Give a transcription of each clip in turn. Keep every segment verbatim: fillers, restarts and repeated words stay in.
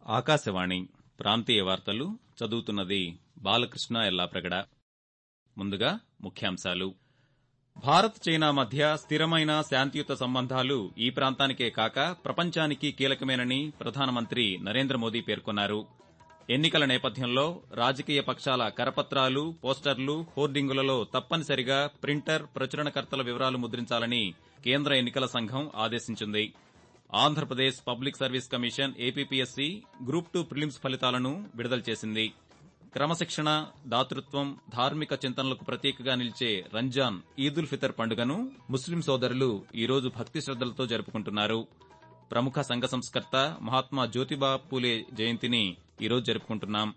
ఆకాశవాణి ప్రాంతీయ వార్తలు చదువుతున్నది బాలకృష్ణ ఎల్లాప్రగడ. ముందుగా ముఖ్యాంశాలు. భారత్ చైనా మధ్య స్థిరమైన శాంతియుత సంబంధాలు ఈ ప్రాంతానికే కాక ప్రపంచానికి కీలకమేనని ప్రధానమంత్రి నరేంద్ర మోదీ పేర్కొన్నారు. ఎన్నికల నేపథ్యంలో రాజకీయ పక్షాల కరపత్రాలు, పోస్టర్లు, హోర్డింగులలో తప్పనిసరిగా ప్రింటర్, ప్రచురణకర్తల వివరాలు ముద్రించాలని కేంద్ర ఎన్నికల సంఘం ఆదేశించింది. Andhra Pradesh Public Service Commission APPSC group two prelims ఫలితాలను విడుదల చేసింది. క్రమశిక్షణ, దాతృత్వం, ధార్మిక చింతనలకు ప్రతీకగా నిలిచే రంజాన్ ఈదుల్ ఫితర్ పండుగను ముస్లిం సోదరులు ఈరోజు భక్తి శ్రద్దలతో జరుపుకుంటున్నారు. ప్రముఖ సంఘ సంస్కర్త మహాత్మా జ్యోతిబా పూలే జయంతిని ఈరోజు జరుపుకుంటున్నాం.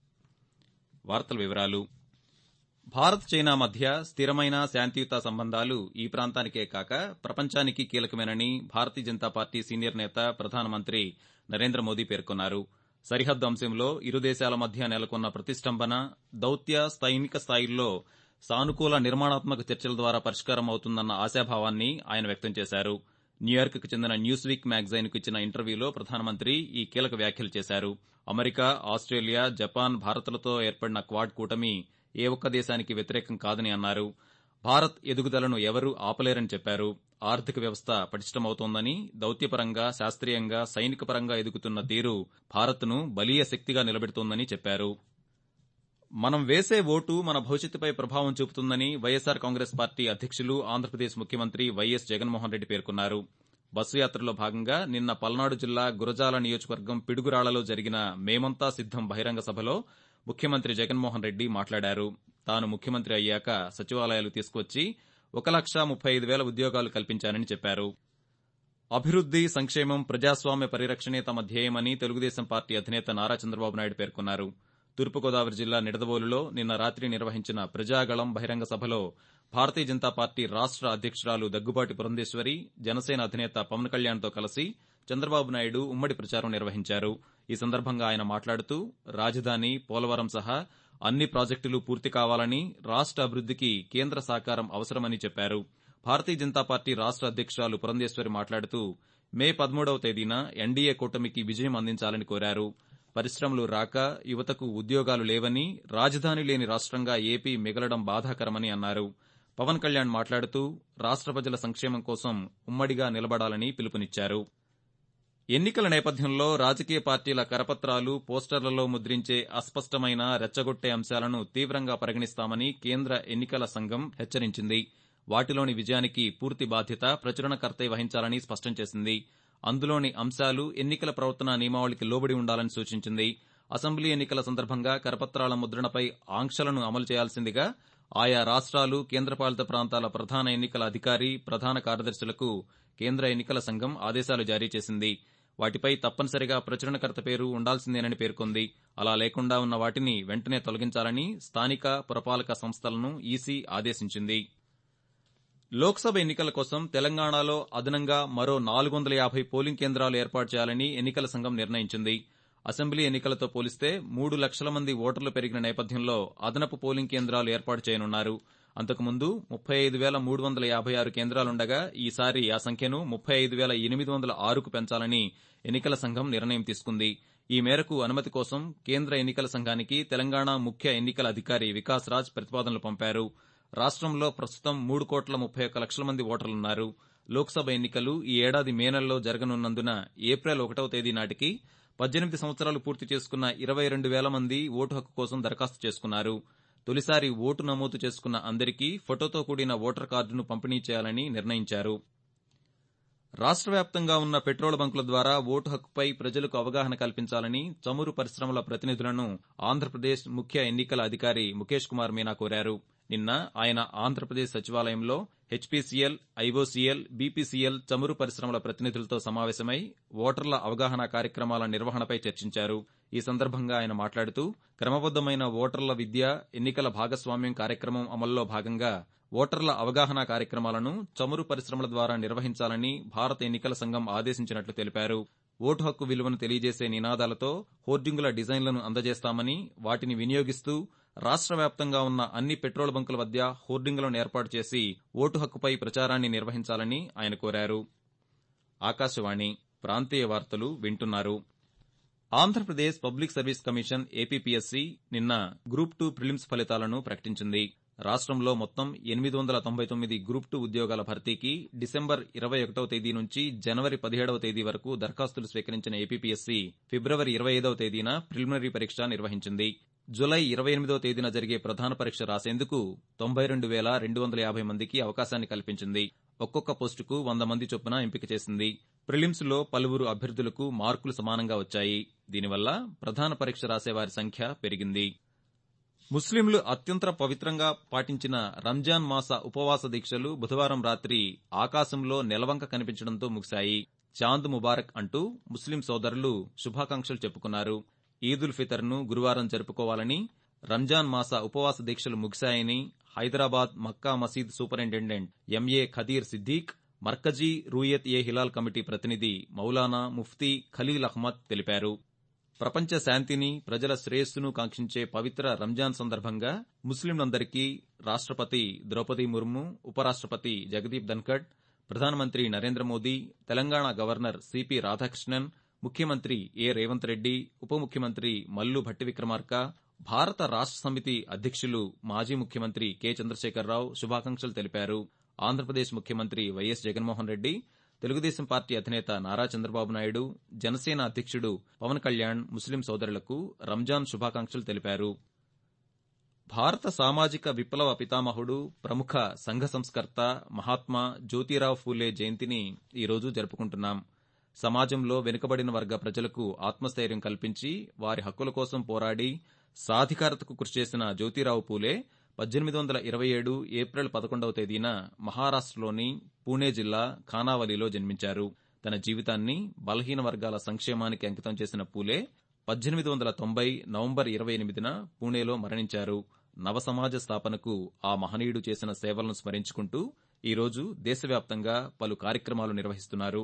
వార్తల వివరాలు. భారత్ చైనా మధ్య స్థిరమైన శాంతియుత సంబంధాలు ఈ ప్రాంతానికే కాక ప్రపంచానికి కీలకమేనని భారతీయ జనతా పార్టీ సీనియర్ నేత ప్రధానమంత్రి నరేంద్ర మోదీ పేర్కొన్నారు. సరిహద్దు అంశంలో ఇరు దేశాల మధ్య నెలకొన్న ప్రతిష్టంభన, దౌత్య, సైనిక స్థాయిల్లో సానుకూల నిర్మాణాత్మక చర్చల ద్వారా పరిష్కారం అవుతుందన్న ఆశాభావాన్ని ఆయన వ్యక్తం చేశారు. న్యూయార్క్ కు చెందిన న్యూస్ వీక్ మ్యాగజైన్ కు ఇచ్చిన ఇంటర్వ్యూలో ప్రధానమంత్రి ఈ కీలక వ్యాఖ్యలు చేశారు. అమెరికా, ఆస్ట్రేలియా, జపాన్, భారత్లతో ఏర్పడిన క్వాడ్ కూటమి ఏ ఒక్క దేశానికి వ్యతిరేకం కాదని అన్నారు. భారత్ ఎదుగుదలను ఎవరూ ఆపలేరని చెప్పారు. ఆర్థిక వ్యవస్థ పటిష్టమవుతోందని, దౌత్యపరంగా, శాస్త్రీయంగా, సైనికపరంగా ఎదుగుతున్న తీరు భారత్ను బలీయ శక్తిగా నిలబెడుతోందని చెప్పారు. మనం వేసే ఓటు మన భవిష్యత్తుపై ప్రభావం చూపుతుందని వైఎస్సార్ కాంగ్రెస్ పార్టీ అధ్యకులు, ఆంధ్రప్రదేశ్ ముఖ్యమంత్రి వైఎస్ జగన్మోహన్ రెడ్డి పేర్కొన్నారు. బస్సు యాత్రలో భాగంగా నిన్న పల్నాడు జిల్లా గురజాల నియోజకవర్గం పిడుగురాళ్లలో జరిగిన మేమంతా సిద్దం బహిరంగ సభలో ముఖ్యమంత్రి జగన్మోహన్ రెడ్డి మాట్లాడారు. తాను ముఖ్యమంత్రి అయ్యాక సచివాలయాలు తీసుకువచ్చి ఒక లక్ష ముప్పై ఐదు వేల ఉద్యోగాలు కల్పించానని చెప్పారు. అభివృద్ది, సంక్షేమం, ప్రజాస్వామ్య పరిరక్షణే తమ ధ్యేయమని తెలుగుదేశం పార్టీ అధినేత నారా చంద్రబాబు నాయుడు పేర్కొన్నారు. తూర్పుగోదావరి జిల్లా నిడదవోలులో నిన్న రాత్రి నిర్వహించిన ప్రజాగళం బహిరంగ సభలో భారతీయ జనతా పార్టీ రాష్ట అధ్యకురాలు దగ్గుబాటి పురంధేశ్వరి, జనసేన అధినేత పవన్ కళ్యాణ్తో కలిసి చంద్రబాబు నాయుడు ఉమ్మడి ప్రచారం నిర్వహించారు. ఈ సందర్భంగా ఆయన మాట్లాడుతూ రాజధాని, పోలవరం సహా అన్ని ప్రాజెక్టులు పూర్తి కావాలని, రాష్ట అభివృద్దికి కేంద్ర సహకారం అవసరమని చెప్పారు. భారతీయ జనతా పార్టీ రాష్ట అధ్యకురాలు పురంధేశ్వరి మాట్లాడుతూ మే పదమూడవ తేదీన ఎన్డీఏ కూటమికి విజయం అందించాలని కోరారు. పరిశ్రమలు రాక, యువతకు ఉద్యోగాలు లేవని, రాజధాని లేని రాష్టంగా ఏపీ మిగలడం బాధాకరమని అన్నారు. పవన్ కళ్యాణ్ మాట్లాడుతూ రాష్ట ప్రజల సంక్షేమం కోసం ఉమ్మడిగా నిలబడాలని పిలుపునిచ్చారు. ఎన్నికల నేపథ్యంలో రాజకీయ పార్టీల కరపత్రాలు, పోస్టర్లలో ముద్రించే అస్పష్టమైన, రెచ్చగొట్టే అంశాలను తీవ్రంగా పరిగణిస్తామని కేంద్ర ఎన్నికల సంఘం హెచ్చరించింది. వాటిలోని విజయానికి పూర్తి బాధ్యత ప్రచురణకర్తే వహించాలని స్పష్టం చేసింది. అందులోని అంశాలు ఎన్నికల ప్రవర్తన నియమావళికి లోబడి ఉండాలని సూచించింది. అసెంబ్లీ ఎన్నికల సందర్భంగా కరపత్రాల ముద్రణపై ఆంక్షలను అమలు చేయాల్సిందిగా ఆయా రాష్ట్రాలు, కేంద్రపాలిత ప్రాంతాల ప్రధాన ఎన్నికల అధికారి, ప్రధాన కార్యదర్శులకు కేంద్ర ఎన్నికల సంఘం ఆదేశాలు జారీ చేసింది. వాటిపై తప్పనిసరిగా ప్రచురణకర్త పేరు ఉండాల్సిందేనని పేర్కొంది. అలా లేకుండా ఉన్న వాటిని వెంటనే తొలగించాలని స్థానిక, పురపాలక సంస్థలను ఈసీ ఆదేశించింది. లోక్సభ ఎన్నికల కోసం తెలంగాణలో అదనంగా మరో నాలుగు వందల యాభై పోలింగ్ కేంద్రాలు ఏర్పాటు చేయాలని ఎన్నికల సంఘం నిర్ణయించింది. అసెంబ్లీ ఎన్నికలతో పోలిస్తే మూడు లక్షల మంది ఓటర్లు పెరిగిన నేపథ్యంలో అదనపు పోలింగ్ కేంద్రాలు ఏర్పాటు చేయనున్నారు. అంతకుముందు ముప్పై ఐదు వేల మూడు వందల యాభై ఆరు కేంద్రాలుండగా ఈసారి ఆ సంఖ్యను ముప్పై ఐదు వేల ఎనిమిది వందల ఆరుకు పెంచాలని ఎన్నికల సంఘం నిర్ణయం తీసుకుంది. ఈ మేరకు అనుమతి కోసం కేంద్ర ఎన్నికల సంఘానికి తెలంగాణ ముఖ్య ఎన్నికల అధికారి వికాస్ రాజ్ ప్రతిపాదనలు పంపారు. రాష్టంలో ప్రస్తుతం మూడు కోట్ల ముప్పై ఒక్క లక్షల మంది ఓటర్లున్నారు. లోక్సభ ఎన్నికలు ఈ ఏడాది మే నెలలో జరగనున్నందున ఏప్రిల్ ఒకటవ తేదీ నాటికి పద్దెనిమిది సంవత్సరాలు పూర్తి చేసుకున్న ఇరవై రెండు వేల మంది ఓటు హక్కు కోసం దరఖాస్తు చేసుకున్నారు. తొలిసారి ఓటు నమోదు చేసుకున్న అందరికీ ఫోటోతో కూడిన ఓటర్ కార్డును పంపిణీ చేయాలని నిర్ణయించారు. రాష్ట వ్యాప్తంగా ఉన్న పెట్రోల్ బంకుల ద్వారా ఓటు హక్కుపై ప్రజలకు అవగాహన కల్పించాలని చమురు పరిశ్రమల ప్రతినిధులను ఆంధ్రప్రదేశ్ ముఖ్య ఎన్నికల అధికారి ముఖేష్ కుమార్ మీనా కోరారు. నిన్న ఆయన ఆంధ్రప్రదేశ్ సచివాలయంలో హెచ్పీసీఎల్, ఐఓసీఎల్, బీపీసీఎల్ చమురు పరిశ్రమల ప్రతినిధులతో సమావేశమై ఓటర్ల అవగాహన కార్యక్రమాల నిర్వహణపై చర్చించారు. ఈ సందర్భంగా ఆయన మాట్లాడుతూ క్రమబద్దమైన ఓటర్ల విద్య, ఎన్నికల భాగస్వామ్యం కార్యక్రమం అమల్లో భాగంగా ఓటర్ల అవగాహన కార్యక్రమాలను చమురు పరిశ్రమల ద్వారా నిర్వహించాలని భారత ఎన్నికల సంఘం ఆదేశించినట్లు తెలిపారు. ఓటు హక్కు విలువను తెలియజేసే నినాదాలతో హోర్డింగుల డిజైన్లను అందజేస్తామని, వాటిని వినియోగిస్తూ రాష్ట వ్యాప్తంగా ఉన్న అన్ని పెట్రోల్ బంకుల వద్ద హోర్డింగులను ఏర్పాటు చేసి ఓటు హక్కుపై ప్రచారాన్ని నిర్వహించాలని ఆయన కోరారు. ఆకాశవాణి ప్రాంతీయ వార్తలు వింటున్నారు. Andhra Pradesh Public Service Commission APPSC నిన్న గ్రూప్ టూ ప్రిలిమ్స్ ఫలితాలను ప్రకటించింది. రాష్టంలో మొత్తం ఎనిమిది వందల తొంభై తొమ్మిది గ్రూప్ టూ ఉద్యోగాల భర్తీకి డిసెంబర్ ఇరవై ఒకటవ తేదీ నుంచి జనవరి పదిహేడవ తేదీ వరకు దరఖాస్తులు స్వీకరించిన ఏపీపీఎస్సీ ఫిబ్రవరి ఇరవై ఐదవ తేదీన ప్రిలిమినరీ పరీక్ష నిర్వహించింది. జులై ఇరవై ఎనిమిదవ తేదీన జరిగే ప్రధాన పరీక్ష రాసేందుకు తొంభై రెండు వేల రెండు వందల యాభై మందికి అవకాశాన్ని కల్పించింది. ఒక్కొక్క పోస్టుకు వంద మంది చొప్పున ఎంపిక చేసింది. ప్రిలిమ్స్ లో పలువురు అభ్యర్థులకు మార్కులు సమానంగా వచ్చాయి. దీనివల్ల ప్రధాన పరీక్ష రాసే వారి సంఖ్య పెరిగింది. ముస్లింలు అత్యంత పవిత్రంగా పాటించిన రంజాన్ మాస ఉపవాస దీక్షలు బుధవారం రాత్రి ఆకాశంలో నెలవంక కనిపించడంతో ముగిశాయి. చాంద్ ముబారక్ అంటూ ముస్లిం సోదరులు శుభాకాంక్షలు చెప్పుకున్నారు. ఈద్ ఉల్ ఫితర్ ను గురువారం జరుపుకోవాలని, రంజాన్ మాస ఉపవాస దీక్షలు ముగిశాయని Hyderabad Mecca Masjid superintendent M A Khadeer Siddiqui, Markazi Ruyat e Hilal committee ప్రతినిధి మౌలానా ముఫ్తీ ఖలీల్ అహ్మద్ తెలిపారు. ప్రపంచ శాంతిని, ప్రజల శ్రేయస్సును కాంక్షించే పవిత్ర రంజాన్ సందర్భంగా ముస్లింలందరికీ రాష్టపతి ద్రౌపది ముర్ము, ఉపరాష్టపతి జగదీప్ ధన్కడ్, ప్రధానమంత్రి నరేంద్ర మోదీ, తెలంగాణ గవర్నర్ సిపి రాధాకృష్ణన్, ముఖ్యమంత్రి ఏ రేవంత్ రెడ్డి, ఉప ముఖ్యమంత్రి మల్లు భట్టి విక్రమార్క, భారత రాష్ట సమితి అధ్యక్షులు మాజీ ముఖ్యమంత్రి కె చంద్రశేఖరరావు శుభాకాంక్షలు తెలిపారు. ఆంధ్రప్రదేశ్ ముఖ్యమంత్రి వైఎస్ జగన్మోహన్ రెడ్డి, తెలుగుదేశం పార్టీ అధినేత నారా చంద్రబాబు నాయుడు, జనసేన అధ్యక్షుడు పవన్ కళ్యాణ్ ముస్లిం సోదరులకు రంజాన్ శుభాకాంక్షలు తెలిపారు. భారత సామాజిక విప్లవ పితామహుడు, ప్రముఖ సంఘ సంస్కర్త మహాత్మా జ్యోతిరావు ఫూలే జయంతిని ఈ రోజు జరుపుకుంటున్నాం. సమాజంలో వెనుకబడిన వర్గ ప్రజలకు ఆత్మస్థైర్యం కల్పించి వారి హక్కుల కోసం పోరాడి సాధికారతకు కృషి చేసిన జ్యోతిరావు పూలే పద్దెనిమిది వందల ఇరవై ఏడు ఏప్రిల్ పదకొండవ తేదీన మహారాష్టలోని పూణే జిల్లా ఖానావలిలో జన్మించారు. తన జీవితాన్ని బలహీన వర్గాల సంక్షేమానికి అంకితం చేసిన పూలే పద్దెనిమిది వందల తొంభై నవంబర్ ఇరవై ఎనిమిదిన పూణేలో మరణించారు. నవసమాజ స్థాపనకు ఆ మహనీయుడు చేసిన సేవలను స్మరించుకుంటూ ఈ రోజు దేశవ్యాప్తంగా పలు కార్యక్రమాలు నిర్వహిస్తున్నారు.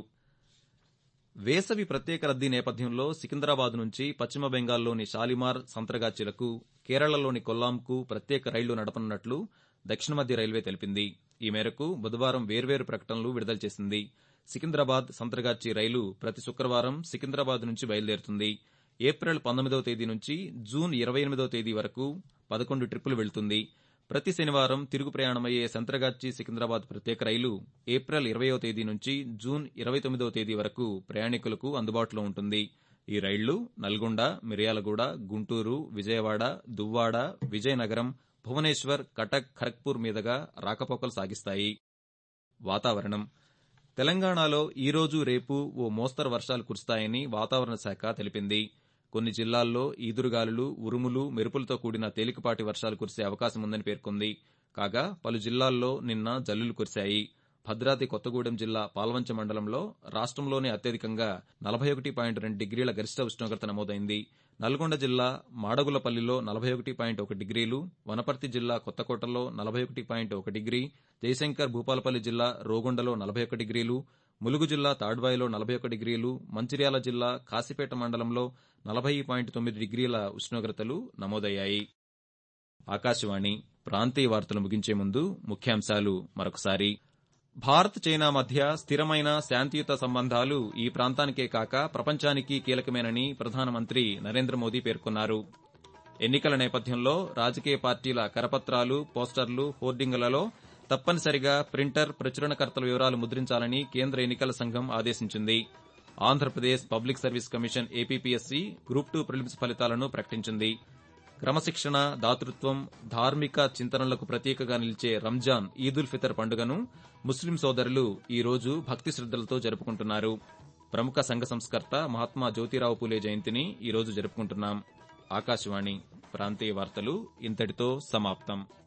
వేసవి ప్రత్యేక రద్దీ నేపథ్యంలో సికింద్రాబాద్ నుంచి పశ్చిమ బెంగాల్లోని షాలిమార్, సంత్రగాచ్చిలకు, కేరళలోని కొల్లాంకు ప్రత్యేక రైళ్లు నడపనున్నట్లు దక్షిణ మధ్య రైల్వే తెలిపింది. ఈ మేరకు బుధవారం వేర్వేరు ప్రకటనలు విడుదల చేసింది. సికింద్రాబాద్ సంత్రగాచ్చి రైలు ప్రతి శుక్రవారం సికింద్రాబాద్ నుంచి బయలుదేరుతుంది. ఏప్రిల్ పంతొమ్మిదవ తేదీ నుంచి జూన్ ఇరవై ఎనిమిదవ తేదీ వరకు పదకొండు ట్రిప్పులు వెళ్తుంది. ప్రతి శనివారం తిరుగు ప్రయాణమయ్యే సంత్రగాచ్చి సికింద్రాబాద్ ప్రత్యేక రైలు ఏప్రిల్ ఇరవయవ తేదీ నుంచి జూన్ ఇరవై తొమ్మిదవ తేదీ వరకు ప్రయాణికులకు అందుబాటులో ఉంటుంది. ఈ రైళ్లు నల్గొండ, మిర్యాలగూడ, గుంటూరు, విజయవాడ, దువ్వాడ, విజయనగరం, భువనేశ్వర్, కటక్, ఖరగ్పూర్ మీదుగా రాకపోకలు సాగిస్తాయి. వాతావరణం. తెలంగాణలో ఈ రోజు రేపు ఓ మోస్తరు వర్షాలు కురుస్తాయని వాతావరణ శాఖ తెలిపింది. కొన్ని జిల్లాల్లో ఈదురుగాలులు, ఉరుములు, మెరుపులతో కూడిన తేలికపాటి వర్షాలు కురిసే అవకాశం ఉందని పేర్కొంది. కాగా పలు జిల్లాల్లో నిన్న జల్లులు కురిశాయి. భద్రాద్రి కొత్తగూడెం జిల్లా పాల్వంచ మండలంలో రాష్టంలోనే అత్యధికంగా నలభై ఒకటి పాయింట్ రెండు డిగ్రీల గరిష్ట ఉష్ణోగ్రత నమోదైంది. నల్గొండ జిల్లా మాడగులపల్లిలో నలభై ఒకటి పాయింట్ ఒక డిగ్రీలు, వనపర్తి జిల్లా కొత్తకోటలో నలభై ఒకటి పాయింట్ ఒక డిగ్రీ, జయశంకర్ భూపాలపల్లి జిల్లా రోగొండలో నలభై ఒక డిగ్రీలు, ములుగు జిల్లా తాడ్వాయిలో నలభై ఒక డిగ్రీలు, మంచిర్యాల జిల్లా కాశీపేట మండలంలో నలభై పాయింట్ తొమ్మిది డిగ్రీల ఉష్ణోగ్రతలు నమోదయ్యాయి. ఆకాశవాణి ప్రాంతీయ వార్తలు ముగించే ముందు ముఖ్యాంశాలు మరొకసారి. భారత్ చైనా మధ్య స్థిరమైన శాంతియుత సంబంధాలు ఈ ప్రాంతానికే కాక ప్రపంచానికి కీలకమేనని ప్రధానమంత్రి నరేంద్ర మోదీ పేర్కొన్నారు. ఎన్నికల నేపథ్యంలో రాజకీయ పార్టీల కరపత్రాలు, పోస్టర్లు, హోర్డింగులలో తప్పనిసరిగా ప్రింటర్, ప్రచురణకర్తల వివరాలు ముద్రించాలని కేంద్ర ఎన్నికల సంఘం ఆదేశించింది. Andhra Pradesh Public Service Commission APPSC group two prelims ఫలితాలను ప్రకటించింది. క్రమశిక్షణ, దాతృత్వం, ధార్మిక చింతనలకు ప్రతీకగా నిలిచే రంజాన్ ఈద్ ఉల్ ఫితర్ పండుగను ముస్లిం సోదరులు ఈ రోజు భక్తి శ్రద్దలతో జరుపుకుంటున్నారు. ప్రముఖ సంఘ సంస్కర్త మహాత్మా జ్యోతిరావు పూలే జయంతిని ఈ రోజు జరుపుకుంటున్నాం. ఆకాశవాణి ప్రాంతీయ వార్తలు ఇంతటితో సమాప్తం.